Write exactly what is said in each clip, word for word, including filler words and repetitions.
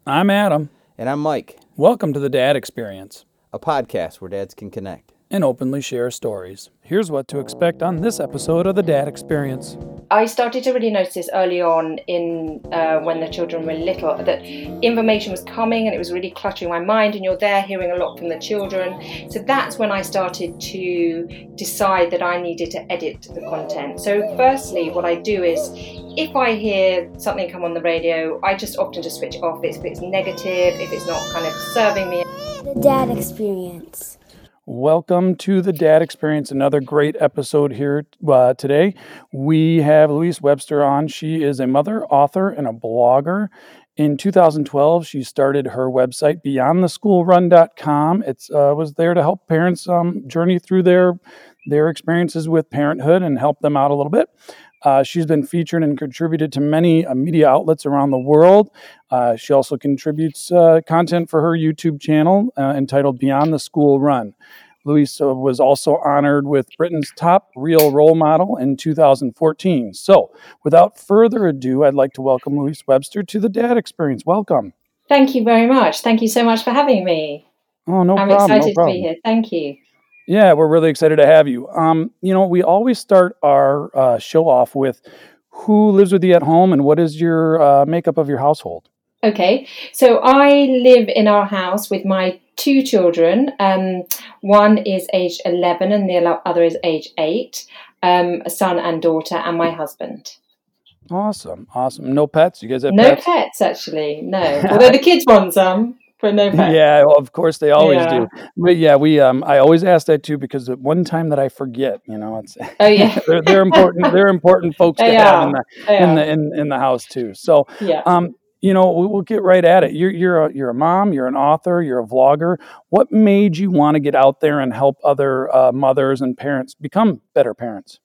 I'm Adam. And I'm Mike, Welcome to the Dad Experience a podcast where dads can connect. and openly share stories. Here's what to expect on this episode of the Dad Experience. I started to really notice this early on in uh, when the children were little, that information was coming and it was really cluttering my mind, and you're there hearing a lot from the children. So that's when I started to decide that I needed to edit the content. So firstly, what I do is, if I hear something come on the radio, I just often just switch it off. If it's negative, if it's not kind of serving me. The Dad Experience. Welcome to the Dad Experience, another great episode here uh, today. We have Louise Webster on. She is a mother, author, and a blogger. In two thousand twelve, she started her website, beyond the school run dot com. It uh, was there to help parents um, journey through their, their experiences with parenthood and help them out a little bit. Uh, she's been featured and contributed to many uh, media outlets around the world. Uh, she also contributes uh, content for her YouTube channel uh, entitled Beyond the School Run. Louise uh, was also honored with Britain's Top Real Role Model in two thousand fourteen. So, without further ado, I'd like to welcome Louise Webster to the Dad Experience. Welcome. Thank you very much. Thank you so much for having me. Oh, no I'm problem. excited no problem. to be here. Thank you. Yeah, we're really excited to have you. Um, you know, we always start our uh, show off with who lives with you at home and what is your uh, makeup of your household? Okay, so I live in our house with my two children. Um, one is age eleven and the other is age eight, um, a son and daughter, and my husband. Awesome, awesome. No pets? You guys have No pets? pets, actually, no. Although the kids want some, but no pets. Yeah, well, of course they always Yeah. do. But yeah, we um, I always ask that too because at one time that I forget, you know, it's Oh, yeah. they're, they're important. They're important folks to They have are. in the They in are. the in, in the house too. So Yeah. um, you know, we- we'll get right at it. You're you're a, you're a mom. You're an author. You're a vlogger. What made you want to get out there and help other uh, mothers and parents become better parents?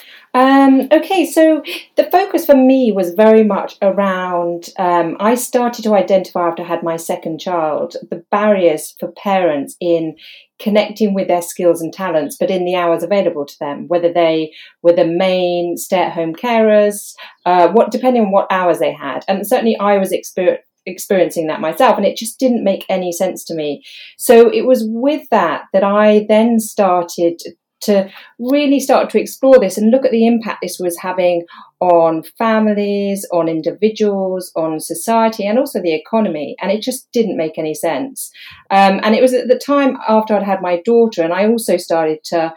Um, okay, so the focus for me was very much around, um, I started to identify after I had my second child, the barriers for parents in connecting with their skills and talents, but in the hours available to them, whether they were the main stay-at-home carers, uh, what depending on what hours they had. And certainly I was exper- experiencing that myself, and it just didn't make any sense to me. So it was with that that I then started to really start to explore this and look at the impact this was having on families, on individuals, on society, and also the economy. And it just didn't make any sense. Um, and it was at the time after I'd had my daughter, and I also started to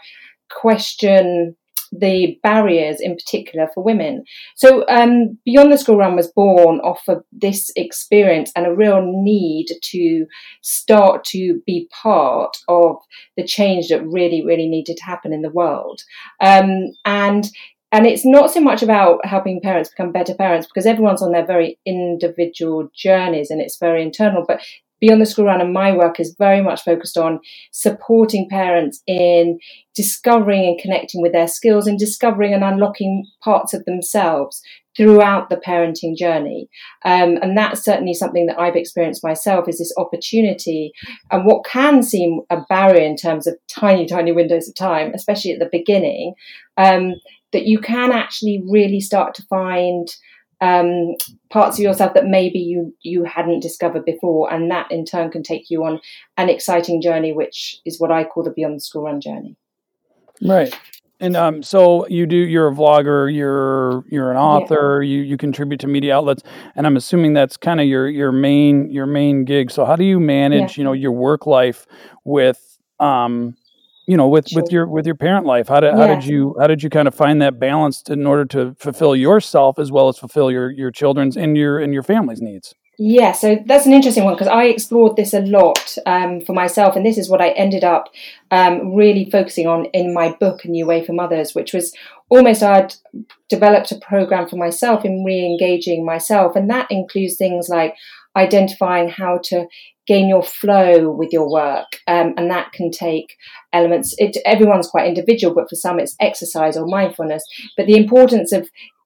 question the barriers in particular for women. So um, Beyond the School Run was born off of this experience and a real need to start to be part of the change that really, really needed to happen in the world. Um, and and it's not so much about helping parents become better parents, because everyone's on their very individual journeys and it's very internal. But Beyond the School Run and my work is very much focused on supporting parents in discovering and connecting with their skills and discovering and unlocking parts of themselves throughout the parenting journey. Um, and that's certainly something that I've experienced myself, is this opportunity and what can seem a barrier in terms of tiny, tiny windows of time, especially at the beginning, um, that you can actually really start to find um, parts of yourself that maybe you, you hadn't discovered before. And that in turn can take you on an exciting journey, which is what I call the Beyond the School Run journey. Right. And um, so you do. You're a vlogger. You're you're an author. Yeah. You you contribute to media outlets, and I'm assuming that's kind of your your main your main gig. So how do you manage, yeah. you know, your work life with um, you know, with, sure. with your with your parent life? How did yeah. how did you how did you kind of find that balance in order to fulfill yourself as well as fulfill your your children's and your and your family's needs? Yeah, so that's an interesting one, because I explored this a lot um, for myself, and this is what I ended up um, really focusing on in my book, A New Way for Mothers, which was almost I'd developed a program for myself in re-engaging myself, and that includes things like identifying how to gain your flow with your work, um, and that can take elements. It, everyone's quite individual, but for some it's exercise or mindfulness, but the importance of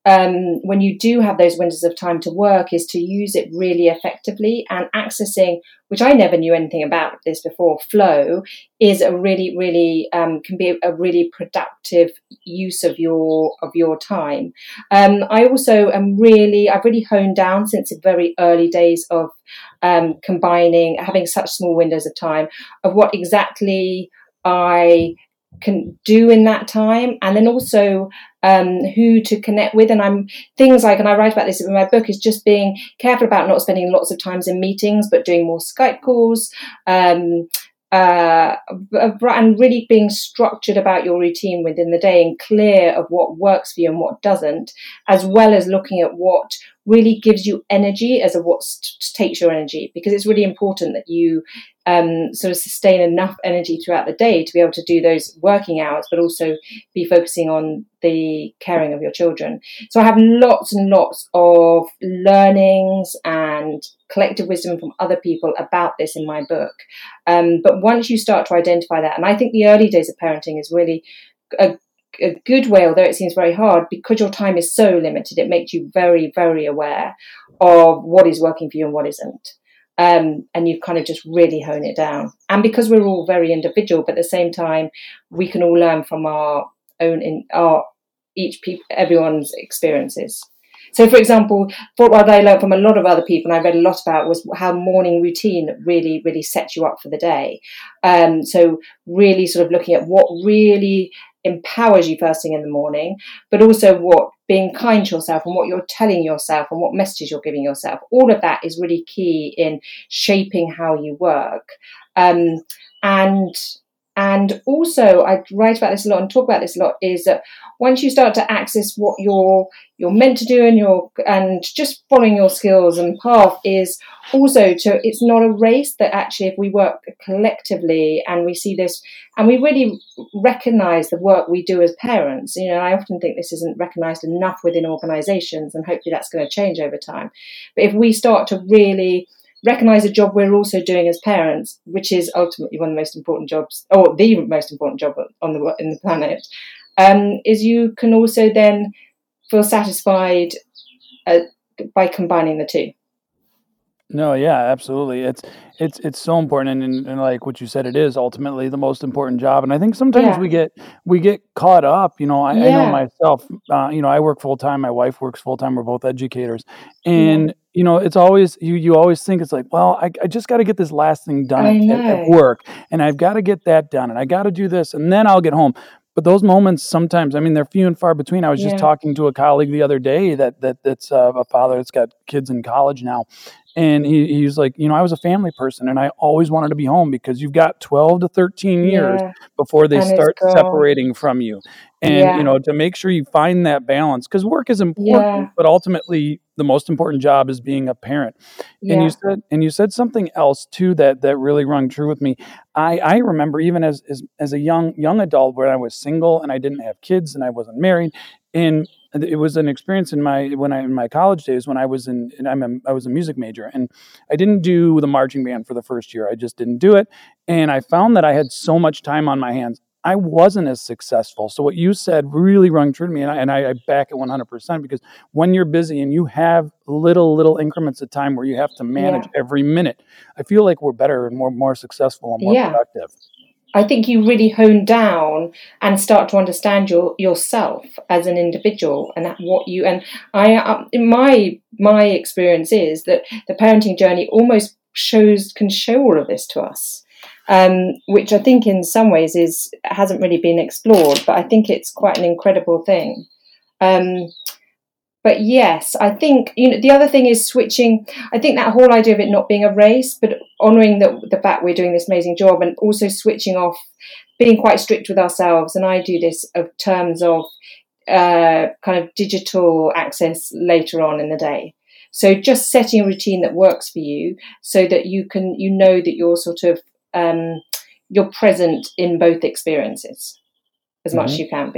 um, when you do have those windows of time to work is to use it really effectively, and accessing, which I never knew anything about this before, flow is a really, really um, can be a really productive use of your of your time. Um, I also am really, I've really honed down since the very early days of um, combining, having such small windows of time, of what exactly I can do in that time, and then also um, who to connect with. And I'm things like, and I write about this in my book, is just being careful about not spending lots of times in meetings, but doing more Skype calls, um, uh, and really being structured about your routine within the day and clear of what works for you and what doesn't, as well as looking at what really gives you energy as a what takes your energy, because it's really important that you um, sort of sustain enough energy throughout the day to be able to do those working hours, but also be focusing on the caring of your children. So I have lots and lots of learnings and collective wisdom from other people about this in my book. Um, but once you start to identify that, and I think the early days of parenting is really a a good way, although it seems very hard, because your time is so limited, it makes you very, very aware of what is working for you and what isn't. Um, and you kind of just really hone it down. And because we're all very individual, but at the same time, we can all learn from our own, in our each people, everyone's experiences. So, for example, what I learned from a lot of other people, and I read a lot about, was how morning routine really, really sets you up for the day. Um, so really sort of looking at what really empowers you first thing in the morning, but also what being kind to yourself and what you're telling yourself and what messages you're giving yourself. All of that is really key in shaping how you work. Um, and And also, I write about this a lot and talk about this a lot, is that once you start to access what you're you're meant to do and you're and just following your skills and path, is also to, it's not a race, that actually if we work collectively and we see this and we really recognize the work we do as parents, you know, I often think this isn't recognized enough within organizations, and hopefully that's going to change over time. But if we start to really recognize the job we're also doing as parents, which is ultimately one of the most important jobs, or the most important job on the in the planet, um, is you can also then feel satisfied uh, by combining the two. No, yeah, absolutely. It's it's it's so important, and, and, and like what you said, it is ultimately the most important job. And I think sometimes Yeah. we get we get caught up. You know, I, I know Yeah. myself. Uh, you know, I work full time. My wife works full time. We're both educators, Yeah. and you know, it's always you. You always think it's like, well, I, I just got to get this last thing done I at, at, at know. work, and I've got to get that done, and I got to do this, and then I'll get home. But those moments sometimes, I mean, they're few and far between. I was just Yeah. talking to a colleague the other day that that that's uh, a father that's got kids in college now. And he, he's like, you know, I was a family person and I always wanted to be home, because you've got twelve to thirteen years Yeah. before they And it's start gone. separating from you. And, you Yeah. know, to make sure you find that balance, because work is Yeah. important, but ultimately the most important job is being a parent. And you Yeah. said, and you said something else too that that really rung true with me. I, I remember even as, as as a young young adult, where I was single and I didn't have kids and I wasn't married, and it was an experience in my when I in my college days when I was in and I'm a, I was a music major, and I didn't do the marching band for the first year. I just didn't do it, and I found that I had so much time on my hands. I wasn't as successful. So what you said really rung true to me, and I, and I, I back it one hundred percent, because when you're busy and you have little little increments of time where you have to manage Yeah. every minute, I feel like we're better and more more successful and more Yeah. productive. I think you really hone down and start to understand your yourself as an individual, and that what you and I. Um, in my my experience is that the parenting journey almost shows can show all of this to us, um, which I think in some ways is hasn't really been explored, but I think it's quite an incredible thing. Um, But yes, I think, you know, the other thing is switching. I think that whole idea of it not being a race, but honouring the, the fact we're doing this amazing job, and also switching off, being quite strict with ourselves. And I do this of terms of uh, kind of digital access later on in the day. So just setting a routine that works for you, so that you can, you know, that you're sort of, um, you're present in both experiences as much Mhm. as you can be.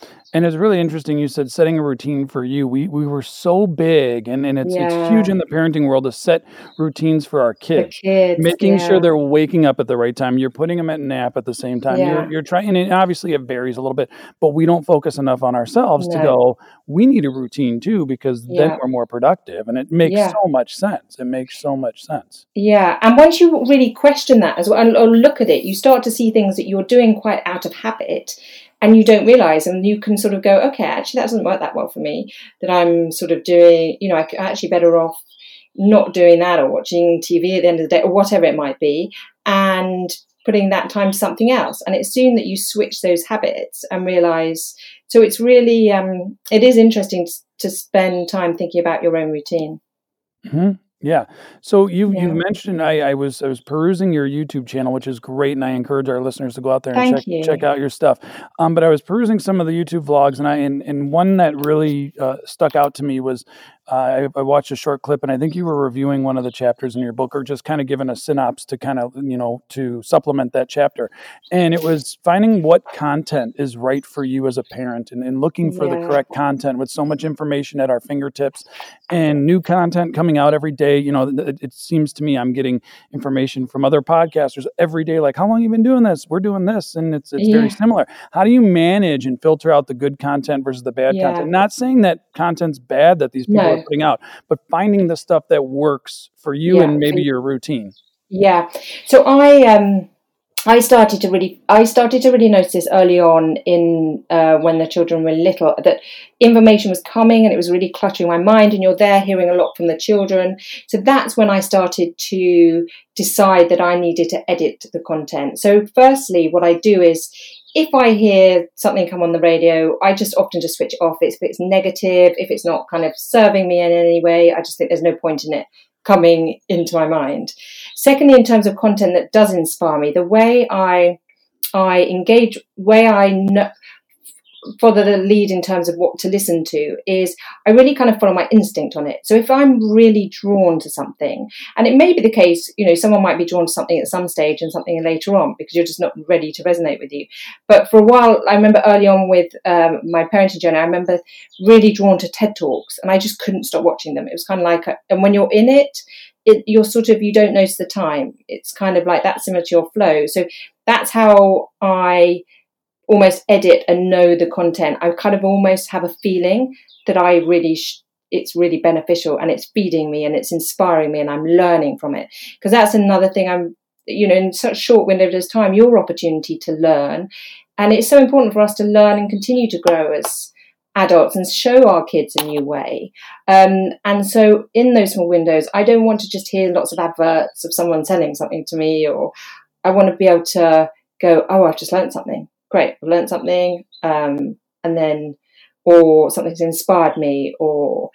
And it's really interesting. You said setting a routine for you. We we were so big, and, and it's it's huge Yeah, in the parenting world to set routines for our the kids, kids. making sure Yeah, they're waking up at the right time. You're putting them at nap at the same time. You're yeah, you're trying, and it, obviously it varies a little bit, but we don't focus enough on ourselves to no, go. We need a routine too because then yeah, we're more productive, and it makes yeah. so much sense. It makes so much sense. Yeah, and once you really question that as well, and or look at it, you start to see things that you're doing quite out of habit, and you don't realize, and you can sort of go, okay, actually, that doesn't work that well for me. That I'm sort of doing, you know, I'm actually better off not doing that or watching T V at the end of the day or whatever it might be, and putting that time to something else. And it's soon that you switch those habits and realize. So it's really, um, it is interesting to, to spend time thinking about your own routine. hmm Yeah. So you you've Yeah, mentioned I, I was I was perusing your YouTube channel, which is great, and I encourage our listeners to go out there and check thank check you. out your stuff. Um, but I was perusing some of the YouTube vlogs, and I and, and one that really uh, stuck out to me was uh, I, I watched a short clip, and I think you were reviewing one of the chapters in your book, or just kind of giving a synopsis to kind of you know to supplement that chapter. And it was finding what content is right for you as a parent, and, and looking for the Yeah, correct content with so much information at our fingertips and new content coming out every day. You know, it, it seems to me I'm getting information from other podcasters every day, like, how long have you been doing this? We're doing this, and it's it's very yeah, similar. How do you manage and filter out the good content versus the bad yeah. content? Not saying that content's bad that these people are No, putting out, but finding the stuff that works for you yeah, and for maybe you. your routine. Yeah. So I um I started to really I started to really notice this early on in uh, when the children were little, that information was coming and it was really cluttering my mind, and you're there hearing a lot from the children. So that's when I started to decide that I needed to edit the content. So firstly, what I do is, if I hear something come on the radio, I just often just switch it off. If it's negative, if it's not kind of serving me in any way, I just think there's no point in it coming into my mind. Secondly, in terms of content that does inspire me, the way I I engage, way I know, follow the lead in terms of what to listen to, is I really kind of follow my instinct on it. So if I'm really drawn to something, and it may be the case, you know, someone might be drawn to something at some stage and something later on because you're just not ready to resonate with you. But for a while, I remember early on with um, my parenting journey, I remember really drawn to TED Talks, and I just couldn't stop watching them. It was kind of like, a, and when you're in it, it, you're sort of, you don't notice the time. It's kind of like that, similar to your flow. So that's how I almost edit and know the content. I kind of almost have a feeling that I really, sh- it's really beneficial and it's feeding me and it's inspiring me and I'm learning from it. Because that's another thing, I'm, you know, in such short window of time, your opportunity to learn. And it's so important for us to learn and continue to grow as adults and show our kids a new way. Um, and so in those small windows, I don't want to just hear lots of adverts of someone selling something to me, or I want to be able to go, oh, I've just learned something. Great, I've learned something. Um, and then, or something's inspired me, or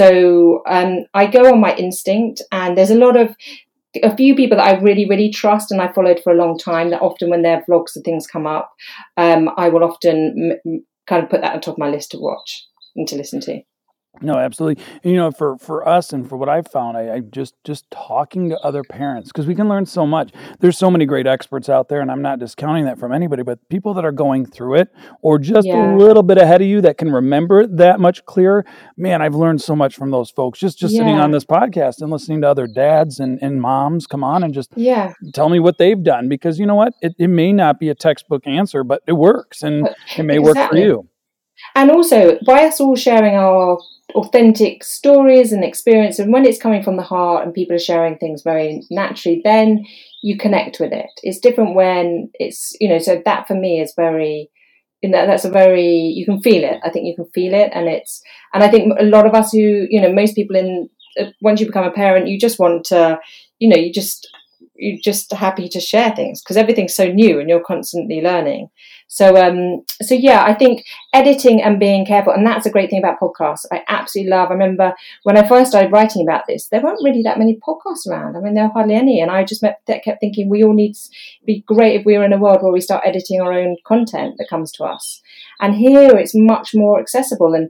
so um, I go on my instinct. And there's a lot of, a few people that I really, really trust and I followed for a long time, that often when their vlogs and things come up, um, I will often m- kind of put that on top of my list to watch and to listen to. No, absolutely. And, you know, for, for us and for what I've found, I, I just just talking to other parents, because we can learn so much. There's so many great experts out there, and I'm not discounting that from anybody, but people that are going through it or just a Yeah, little bit ahead of you that can remember it that much clearer. Man, I've learned so much from those folks just just sitting on yeah, this podcast and listening to other dads and, and moms come on and just yeah. tell me what they've done, because you know what? It, it may not be a textbook answer, but it works, and it may work for Exactly. you. And also, by us all sharing our authentic stories and experience, and when it's coming from the heart and people are sharing things very naturally, then you connect with it. It's different when it's, you know, so that for me is very, you know, that's a very, you can feel it. I think you can feel it. And it's, and I think a lot of us who, you know, most people in, once you become a parent, you just want to, you know, you just, you're just happy to share things because everything's so new and you're constantly learning. So, um, so yeah, I think editing and being careful, and that's a great thing about podcasts. I absolutely love. I remember when I first started writing about this, there weren't really that many podcasts around. I mean, there were hardly any, and I just kept thinking we all need to be great if we were in a world where we start editing our own content that comes to us. And here it's much more accessible, and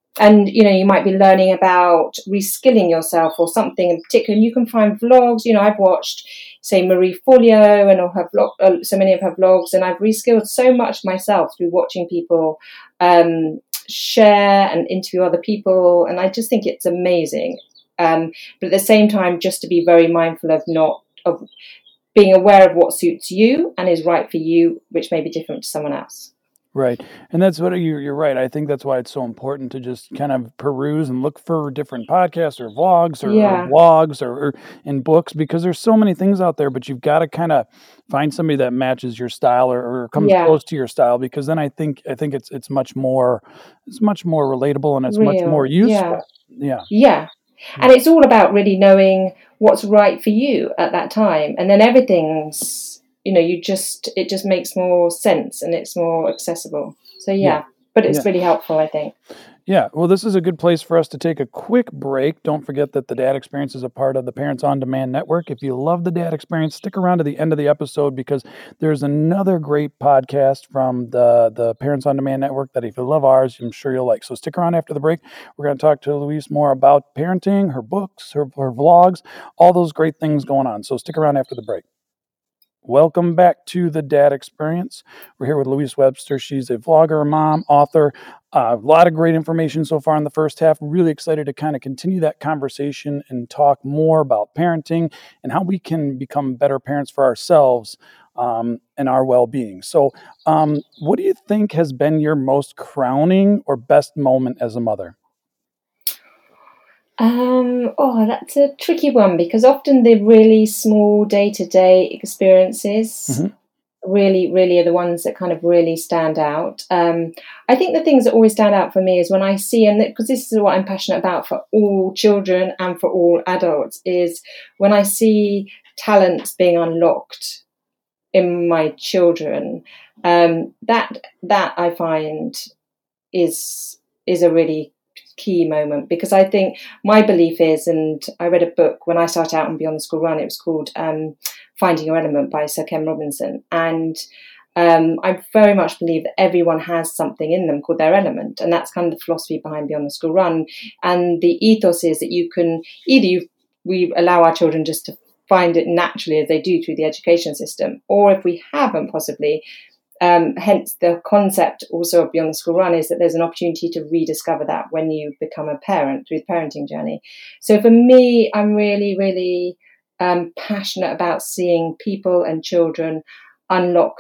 and, you know, you might be learning about reskilling yourself or something in particular. And you can find vlogs. You know, I've watched, say, Marie Forleo and all her vlog, uh, so many of her vlogs, and I've reskilled so much myself through watching people um, share and interview other people. And I just think it's amazing. Um, but at the same time, just to be very mindful of not of being aware of what suits you and is right for you, which may be different to someone else. Right. And that's what you, you're right. I think that's why it's so important to just kind of peruse and look for different podcasts or vlogs or, Yeah. or blogs or, or in books, because there's so many things out there, but you've got to kind of find somebody that matches your style or, or comes Yeah. close to your style, because then I think, I think it's, it's much more, it's much more relatable and it's much more Real. useful. Yeah. Yeah. Yeah. And it's all about really knowing what's right for you at that time. And then everything's, you know, you just, it just makes more sense and it's more accessible. So, yeah, Yeah. but it's Yeah. really helpful, I think. Yeah, well, this is a good place for us to take a quick break. Don't forget that the Dad Experience is a part of the Parents on Demand Network. If you love the Dad Experience, stick around to the end of the episode, because there's another great podcast from the, the Parents on Demand Network that if you love ours, I'm sure you'll like. So stick around after the break. We're going to talk to Louise more about parenting, her books, her, her vlogs, all those great things going on. So stick around after the break. Welcome back to the Dad Experience. We're here with Louise Webster. She's a vlogger, mom, author. Uh, a lot of great information so far in the first half. Really excited to kind of continue that conversation and talk more about parenting and how we can become better parents for ourselves um, and our well-being. So um, what do you think has been your most crowning or best moment as a mother? Um, oh, that's a tricky one, because often the really small day-to-day experiences Mm-hmm. really, really are the ones that kind of really stand out. Um, I think the things that always stand out for me is when I see, and because this is what I'm passionate about for all children and for all adults, is when I see talents being unlocked in my children. Um, that that I find is is a really key moment, because I think my belief is, and I read a book when I started out on Beyond the School Run, it was called um, Finding Your Element by Sir Ken Robinson. And um, I very much believe that everyone has something in them called their element. And that's kind of the philosophy behind Beyond the School Run. And the ethos is that you can either you, we allow our children just to find it naturally as they do through the education system, or if we haven't, possibly Um, hence the concept also of Beyond the School Run is that there's an opportunity to rediscover that when you become a parent through the parenting journey. So for me, I'm really, really um, passionate about seeing people and children unlock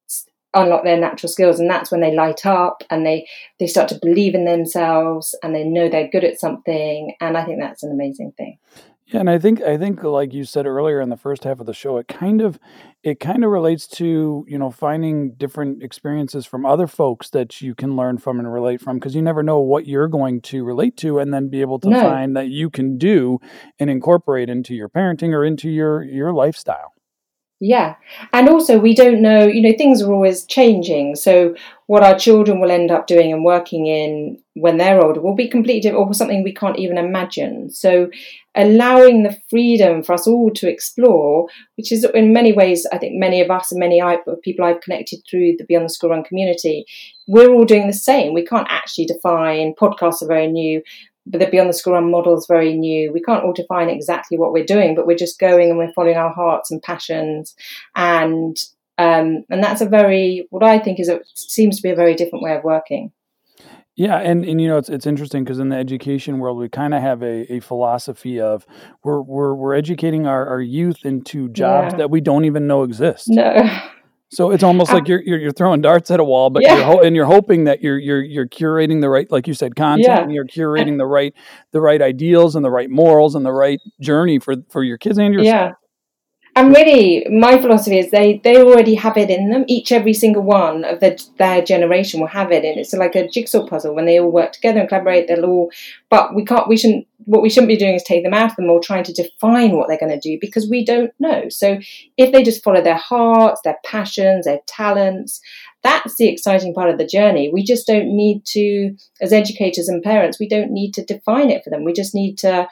unlock their natural skills, and that's when they light up and they they start to believe in themselves and they know they're good at something, and I think that's an amazing thing. Yeah, and I think I think like you said earlier in the first half of the show, it kind of it kind of relates to, you know, finding different experiences from other folks that you can learn from and relate from, because you never know what you're going to relate to, and then be able to No. find that you can do and incorporate into your parenting or into your your lifestyle. Yeah. And also, we don't know, you know, things are always changing. So what our children will end up doing and working in when they're older will be completely different, or something we can't even imagine. So allowing the freedom for us all to explore, which is in many ways, I think many of us and many people I've connected through the Beyond the School Run community, we're all doing the same. We can't actually define, podcasts are very new, but the Beyond the School Run model is very new. We can't all define exactly what we're doing, but we're just going and we're following our hearts and passions. And um, and that's a very, what I think is, a, seems to be a very different way of working. Yeah, and, and you know, it's it's interesting because in the education world, we kind of have a, a philosophy of we're we're we're educating our, our youth into jobs Yeah. that we don't even know exist. No. So it's almost Uh, like you're, you're you're throwing darts at a wall, but Yeah. you're ho- and you're hoping that you're you're you're curating the right, like you said, content, Yeah. and you're curating the right the right ideals and the right morals and the right journey for for your kids and yourself. Yeah. And really, my philosophy is they, they already have it in them. Each, every single one of the, their generation will have it in. It's like a jigsaw puzzle. When they all work together and collaborate, they'll all, but we can't, we shouldn't, what we shouldn't be doing is take them out of them or trying to define what they're going to do, because we don't know. So if they just follow their hearts, their passions, their talents, that's the exciting part of the journey. We just don't need to, as educators and parents, we don't need to define it for them. We just need to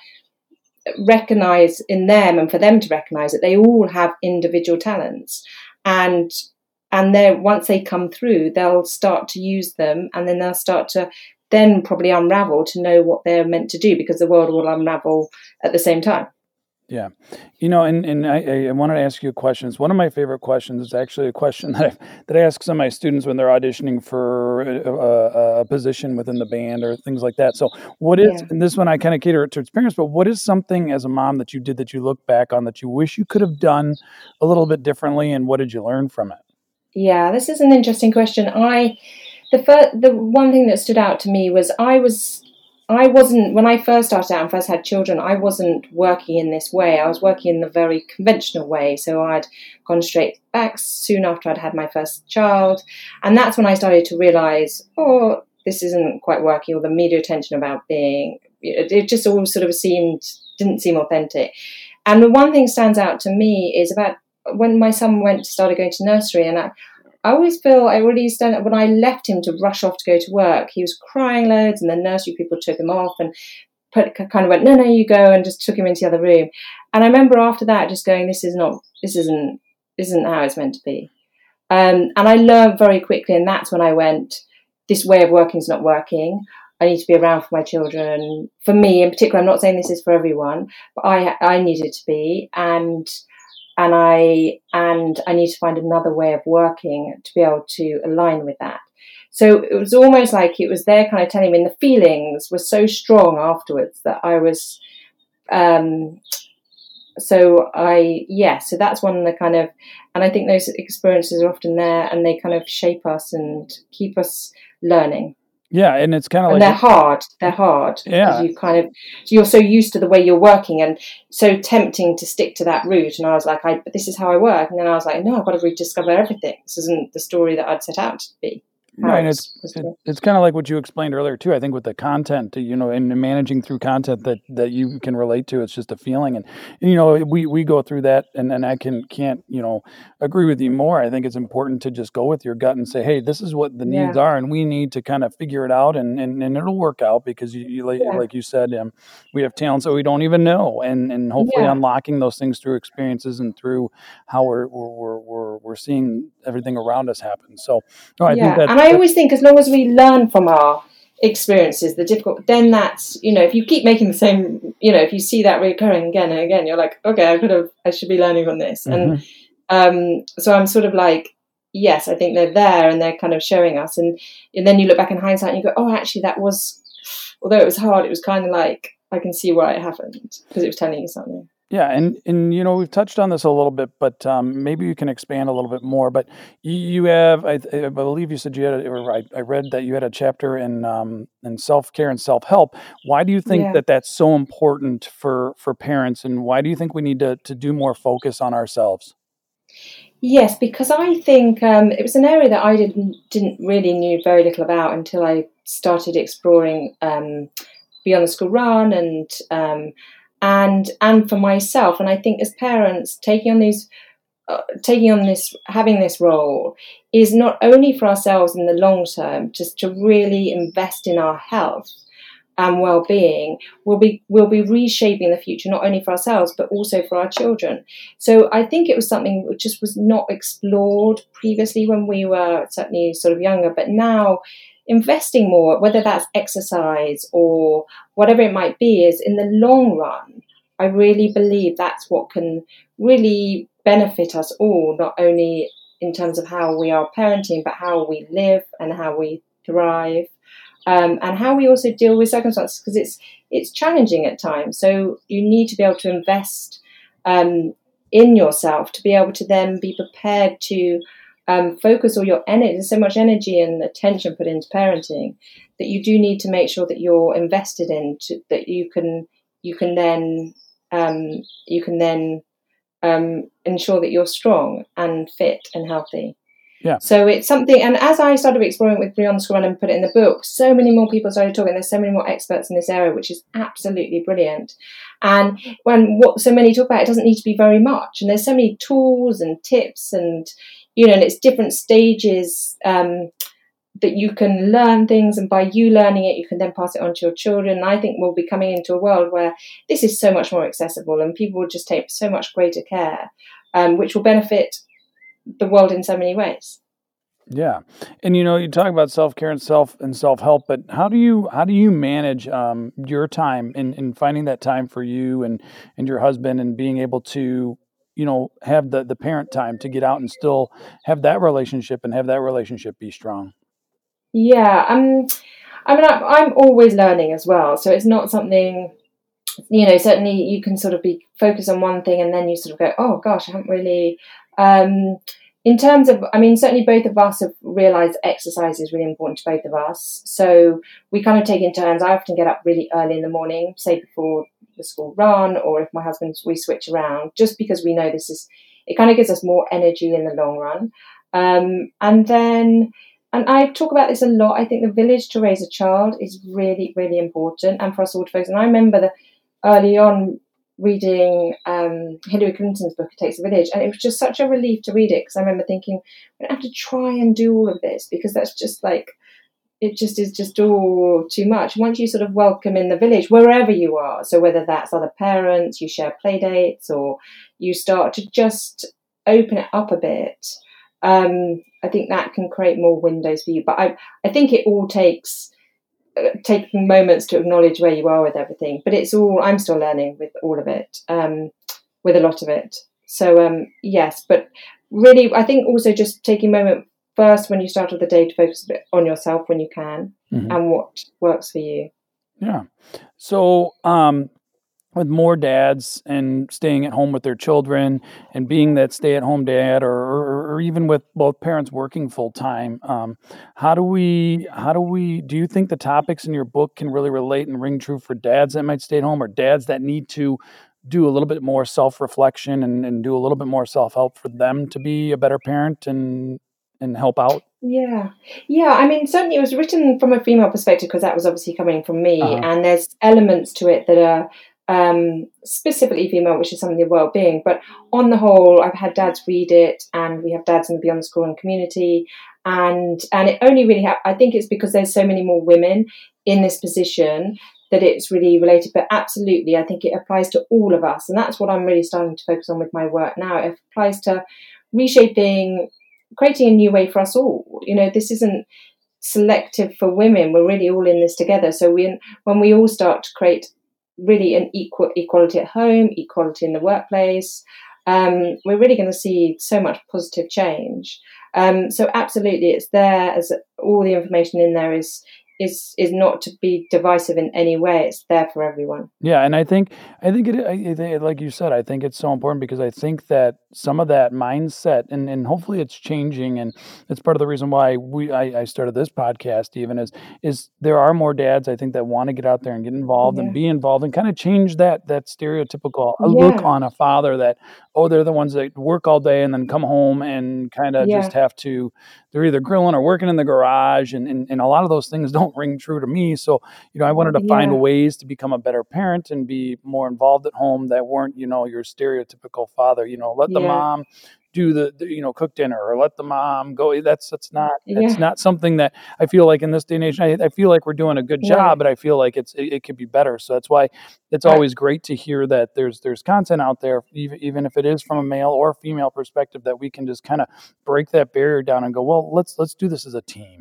recognize in them, and for them to recognize that they all have individual talents, and and then once they come through, they'll start to use them, and then they'll start to then probably unravel to know what they're meant to do, because the world will unravel at the same time. Yeah. You know, and, and I, I wanted to ask you a question. It's one of my favorite questions. It's actually a question that I, that I ask some of my students when they're auditioning for a, a, a position within the band or things like that. So what is, Yeah. and this one I kind of cater it to its parents, but what is something as a mom that you did that you look back on that you wish you could have done a little bit differently, and what did you learn from it? Yeah, this is an interesting question. I, the first, the one thing that stood out to me was I was, I wasn't, when I first started out and first had children, I wasn't working in this way. I was working in the very conventional way. So I'd gone straight back soon after I'd had my first child. And that's when I started to realize, oh, this isn't quite working, or the media attention about being, it, it just all sort of seemed, didn't seem authentic. And the one thing stands out to me is about when my son went started going to nursery, and I, I always feel I really stand when I left him to rush off to go to work. He was crying loads, and the nursery people took him off and put, kind of went, no, no, you go, and just took him into the other room. And I remember after that just going, this is not, this isn't, isn't how it's meant to be. Um, and I learned very quickly, and that's when I went, this way of working is not working. I need to be around for my children. For me in particular, I'm not saying this is for everyone, but I I needed to be, and and I and I need to find another way of working to be able to align with that. So it was almost like it was there kind of telling me, and the feelings were so strong afterwards that I was, um, so I, yeah, so that's one of the kind of, and I think those experiences are often there, and they kind of shape us and keep us learning. Yeah, and it's kind of And like they're hard. They're hard. Yeah. You kind of, you're so used to the way you're working, and so tempting to stick to that route. And I was like, I, this is how I work. And then I was like, no, I've got to rediscover everything. This isn't the story that I'd set out to be. Right, and it's it, it's kind of like what you explained earlier too. I think with the content, you know, and managing through content that, that you can relate to, it's just a feeling, and, and you know, we, we go through that, and, and I can can't you know agree with you more. I think it's important to just go with your gut and say, hey, this is what the Yeah. needs are, and we need to kind of figure it out, and, and, and it'll work out, because you, you like, Yeah. like you said, um, we have talents that we don't even know, and, and hopefully Yeah. unlocking those things through experiences and through how we're we're we're, we're seeing everything around us happen. So no, I yeah, think that, and I always think as long as we learn from our experiences, the difficult, then that's, you know, if you keep making the same, you know, if you see that recurring again and again, you're like, okay, I could have, I should be learning from this. Mhm. And um, so I'm sort of like, yes, I think they're there and they're kind of showing us. And, and then you look back in hindsight and you go, oh, actually that was, although it was hard, it was kind of like, I can see why it happened, because it was telling you something. Yeah, and, and you know, we've touched on this a little bit, but um, maybe you can expand a little bit more. But you, you have, I, I believe you said you had, a, or I, I read that you had a chapter in um, in self care and self help. Why do you think Yeah. that that's so important for for parents, and why do you think we need to to do more focus on ourselves? Yes, because I think um, it was an area that I didn't didn't really knew very little about until I started exploring um, Beyond the School Run, and um, and and for myself. And I think as parents, taking on these, uh, taking on this, having this role is not only for ourselves in the long term, just to really invest in our health and well-being. We'll be we'll be reshaping the future not only for ourselves but also for our children. So I think it was something which just was not explored previously when we were certainly sort of younger, but now investing more, whether that's exercise or whatever it might be, is in the long run, I really believe that's what can really benefit us all, not only in terms of how we are parenting, but how we live and how we thrive. Um, and how we also deal with circumstances, because it's it's challenging at times. So you need to be able to invest um, in yourself to be able to then be prepared to um, focus all your energy. There's so much energy and attention put into parenting that you do need to make sure that you're invested in, to, that you can you can then um, you can then um, ensure that you're strong and fit and healthy. Yeah. So it's something, and as I started exploring with Beyond the School Run and put it in the book, so many more people started talking. There's so many more experts in this area, which is absolutely brilliant. And when what so many talk about, it doesn't need to be very much. And there's so many tools and tips, and you know, and it's different stages um, that you can learn things. And by you learning it, you can then pass it on to your children. And I think we'll be coming into a world where this is so much more accessible, and people will just take so much greater care, um, which will benefit the world in so many ways. Yeah. And you know, you talk about self-care and self and self-help, but how do you how do you manage um, your time in, in finding that time for you and and your husband and being able to, you know, have the the parent time to get out and still have that relationship and have that relationship be strong? Yeah, um, I mean, I'm, I'm always learning as well, so it's not something, you know, certainly you can sort of be focused on one thing and then you sort of go, oh gosh, I haven't really. Um, in terms of, I mean, certainly both of us have realised exercise is really important to both of us. So we kind of take in turns. I often get up really early in the morning, say before the school run, or if my husband's, we switch around, just because we know this is, it kind of gives us more energy in the long run. Um, and then, and I talk about this a lot. I think the village to raise a child is really, really important, and for us all to focus. And I remember that early on reading um, Hillary Clinton's book, It Takes a Village, and it was just such a relief to read it, because I remember thinking, I don't have to try and do all of this, because that's just like, it just is just all too much. Once you sort of welcome in the village, wherever you are, so whether that's other parents, you share play dates, or you start to just open it up a bit, um, I think that can create more windows for you. But I, I think it all takes taking moments to acknowledge where you are with everything, but it's all, I'm still learning with all of it, um, with a lot of it. So um, yes, but really, I think also just taking a moment first when you start off the day to focus a bit on yourself when you can, hmm and what works for you. Yeah. So, um, with more dads and staying at home with their children and being that stay-at-home dad, or, or, or even with both parents working full time, um, how do we how do we do you think the topics in your book can really relate and ring true for dads that might stay at home, or dads that need to do a little bit more self-reflection and, and do a little bit more self-help for them to be a better parent and and help out? Yeah, yeah. I mean, certainly it was written from a female perspective, because that was obviously coming from me, Uh-huh. and there's elements to it that are um, specifically female, which is something of well-being. But on the whole, I've had dads read it, and we have dads in the Beyond the School and community, and and it only really ha- I think it's because there's so many more women in this position that it's really related. But absolutely, I think it applies to all of us, and that's what I'm really starting to focus on with my work now. It applies to reshaping, creating a new way for us all. You know, this isn't selective for women. We're really all in this together. So we, when we all start to create really an equal equality at home, equality in the workplace, um, we're really going to see so much positive change. Um, so absolutely, it's there, as all the information in there is is is not to be divisive in any way. It's there for everyone. Yeah, and I think I think it I I think, like you said, I think it's so important because I think that some of that mindset, and and hopefully it's changing, and it's part of the reason why we I, I started this podcast even is is there are more dads, I think, that want to get out there and get involved and Yeah, be involved and kind of change that that stereotypical uh, look yeah, on a father that, oh, they're the ones that work all day and then come home and kind of just yeah, have to, they're either grilling or working in the garage, and, and and a lot of those things don't ring true to me. So you know, I wanted to find yeah, ways to become a better parent and be more involved at home that weren't, you know, your stereotypical father. You know, let the yeah, mom do the, the you know, cook dinner, or let the mom go. That's that's not that's yeah. not something that I feel like in this day and age. I, I feel like we're doing a good No, job, but I feel like it's it, it could be better. So that's why it's I, always great to hear that there's there's content out there, even even if it is from a male or female perspective, that we can just kind of break that barrier down and go, well, let's let's do this as a team.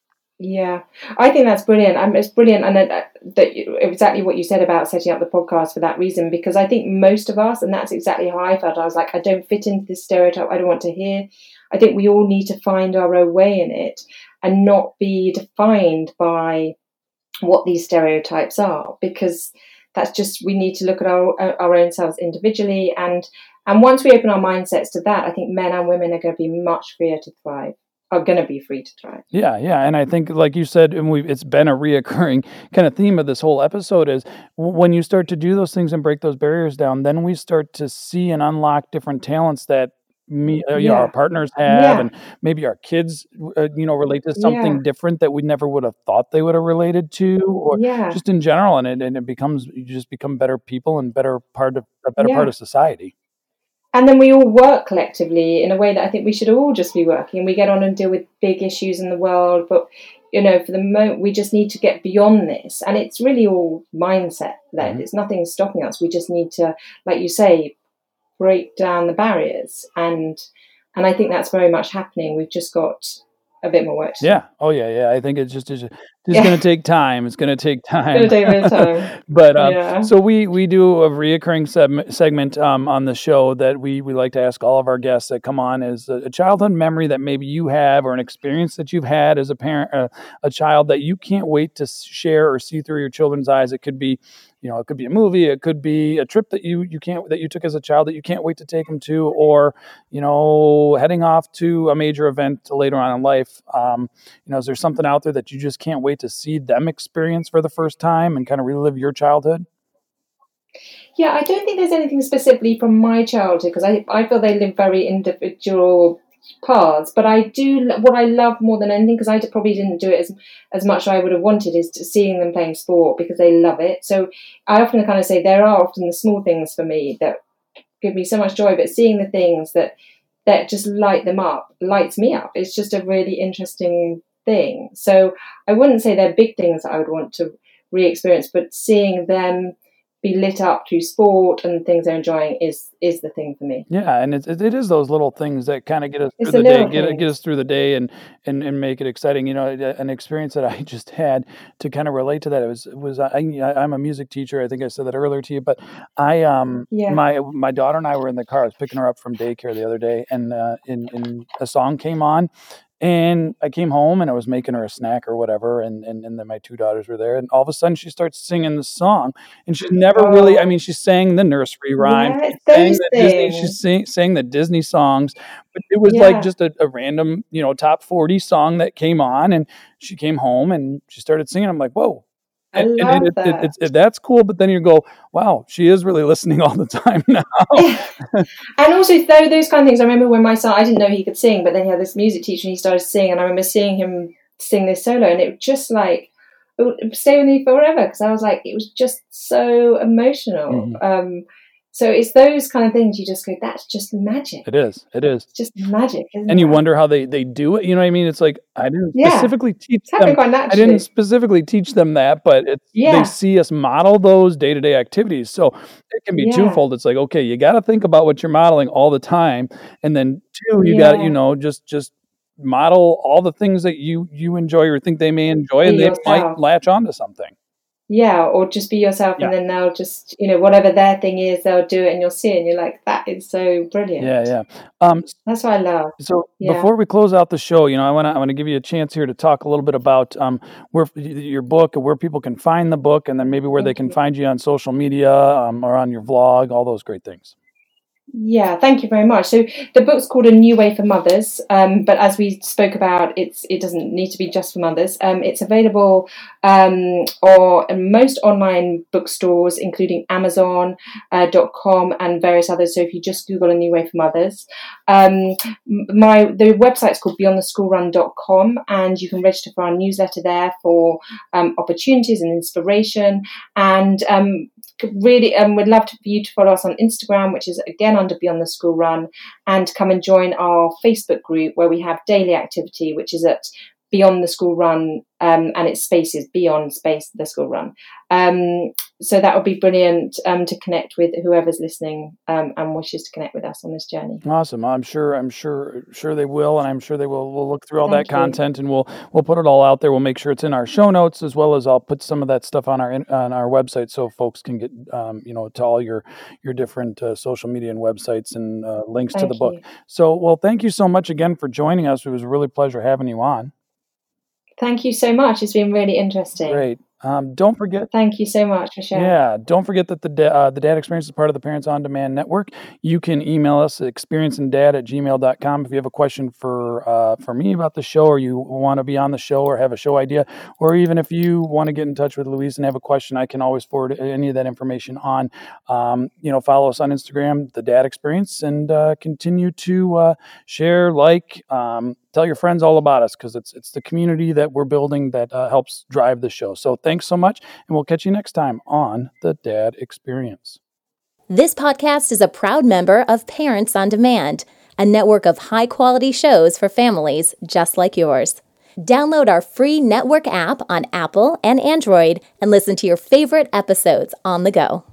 Yeah, I think that's brilliant. Um, it's brilliant, and uh, that you, exactly what you said about setting up the podcast for that reason. Because I think most of us, and that's exactly how I felt. I was like, I don't fit into this stereotype. I don't want to hear. I think we all need to find our own way in it, and not be defined by what these stereotypes are. Because that's just, we need to look at our our own selves individually, and and once we open our mindsets to that, I think men and women are going to be much freer to thrive. Are going to be free to thrive. Yeah, yeah, and I think, like you said, and we it's been a reoccurring kind of theme of this whole episode is w- when you start to do those things and break those barriers down, then we start to see and unlock different talents that me, uh, you know, our Yeah. partners have, Yeah, and maybe our kids, uh, you know, relate to yeah, something different that we never would have thought they would have related to, or yeah, just in general, and it and it becomes, you just become better people and better part of a better part yeah. of society. And then we all work collectively in a way that I think we should all just be working. We get on and deal with big issues in the world, but you know, for the moment, we just need to get beyond this. And it's really all mindset led. hmm It's nothing stopping us. We just need to, like you say, break down the barriers. And and I think that's very much happening. We've just got a bit more work to do. Yeah. Oh, yeah, yeah. I think it's just it's just Yeah. going to take time. It's going to take It's time. going to take a bit of time. But um, Yeah. so we we do a reoccurring seg- segment um, on the show that we we like to ask all of our guests that come on is a, a childhood memory that maybe you have or an experience that you've had as a parent, uh, a child that you can't wait to s- share or see through your children's eyes. It could be, you know, it could be a movie, it could be a trip that you you can't that you took as a child that you can't wait to take them to, or you know, heading off to a major event later on in life. Um, you know, is there something out there that you just can't wait to see them experience for the first time and kind of relive your childhood? Yeah, I don't think there's anything specifically from my childhood because I, I feel they live very individual paths. But I do what I love more than anything, because I probably didn't do it as as much as I would have wanted, is to seeing them playing sport because they love it. So I often kind of say there are often the small things for me that give me so much joy, but seeing the things that that just light them up lights me up. It's just a really interesting thing. So I wouldn't say they're big things that I would want to re-experience, but seeing them be lit up through sport and things they're enjoying is is the thing for me. Yeah, and it, it it is those little things that kind of get us It's through the the day, little get get things. us through the day, and and and make it exciting. You know, a- an experience that I just had to kind of relate to that. It was was I I- I'm a music teacher. I think I said that earlier to you, but I um Yeah. my my daughter and I were in the car. I was picking her up from daycare the other day, and uh, in in a song came on. And I came home and I was making her a snack or whatever, and, and, and then my two daughters were there, and all of a sudden she starts singing the song, and she's never really, I Oh, mean, she sang the nursery rhymes, yeah, she it's sang those the Disney, she things. sang, sang the Disney songs, but it was like Yeah, just a, a random, you know, top forty song that came on, and she came home and she started singing. I'm like, whoa. I And, and it, love it, it, that. it's it, that's cool, but then you go, wow, she is really listening all the time now. Yeah. And also, though, those kind of things. I remember when my son, I didn't know he could sing, but then he had this music teacher and he started singing. And I remember seeing him sing this solo, and it just like, it would stay with me forever because I was like, it was just so emotional. Mhm. Um, so it's those kind of things you just go, that's just magic. It is, it is. It's just magic, isn't And you that? wonder how they, they do it. You know what I mean? It's like I didn't Yeah, specifically teach it's happening them. quite I didn't naturally. specifically teach them that, but it's they Yeah, see us model those day to day activities. So it can be yeah, twofold. It's like, okay, you got to think about what you're modeling all the time, and then two, you got to you yeah. know just just model all the things that you you enjoy or think they may enjoy, Be and they might yourself. latch onto something. Yeah, or just be yourself, Yeah. and then they'll just, you know, whatever their thing is, they'll do it, and you'll see it, and you're like, that is so Yeah, brilliant. yeah. Um, That's what I love. So Yeah. before we close out the show, you know, I want to I want to give you a chance here to talk a little bit about um, where y- your book and where people can find the book, and then maybe where they Thank can you. find you on social media um, or on your vlog, all those great things. Yeah, thank you very much. So the book's called A New Way for Mothers, um, but as we spoke about, it's it doesn't need to be just for mothers. Um, it's available um, or in most online bookstores, including Amazon uh, dot com and various others. So if you just Google A New Way for Mothers, um, my the website's called beyond the school run dot com, and you can register for our newsletter there for um, opportunities and inspiration. And um, really, um, we'd love to, for you to follow us on Instagram, which is again under Beyond the School Run, and come and join our Facebook group where we have daily activity, which is at Beyond the School Run, um, and it's spaces beyond space the school run. Um, so that would be brilliant um, to connect with whoever's listening um, and wishes to connect with us on this journey. Awesome. I'm sure. I'm sure. Sure they will, and I'm sure they will. We'll look through all that Thank you. content, and we'll we'll put it all out there. We'll make sure it's in our show notes, as well as I'll put some of that stuff on our in- on our website, so folks can get um, you know to all your your different uh, social media and websites and uh, links to Thank the book. you. So, well, thank you so much again for joining us. It was a really pleasure having you on. Thank you so much. It's been really interesting. Great. Um, don't forget. Thank you so much for sharing. Yeah, don't forget that the da- uh, the Dad Experience is part of the Parents on Demand Network. You can email us at experienceanddad at gmail dot com if you have a question for uh, for me about the show, or you want to be on the show or have a show idea, or even if you want to get in touch with Louise and have a question, I can always forward any of that information on. Um, you know, follow us on Instagram, the Dad Experience, and uh, continue to uh, share, like, um, tell your friends all about us, because it's it's the community that we're building that uh, helps drive the show. So thanks so much, and we'll catch you next time on the Dad Experience. This podcast is a proud member of Parents on Demand, a network of high-quality shows for families just like yours. Download our free network app on Apple and Android and listen to your favorite episodes on the go.